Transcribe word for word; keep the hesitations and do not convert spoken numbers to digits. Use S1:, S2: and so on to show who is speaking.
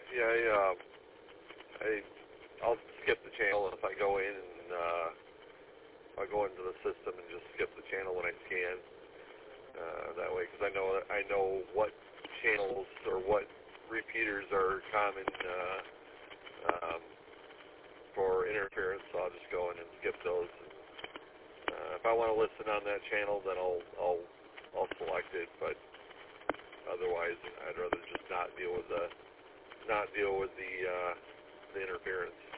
S1: Yeah, I, uh, I, I'll skip the channel if I go in and uh, I'll go into the system and just skip the channel when I scan. Uh, that way, because I know I know what channels or what repeaters are common uh, um, for interference, so I'll just go in and skip those. Uh, if I want to listen on that channel, then I'll I'll I'll select it. But otherwise, I'd rather just not deal with the not deal with the uh, the interference.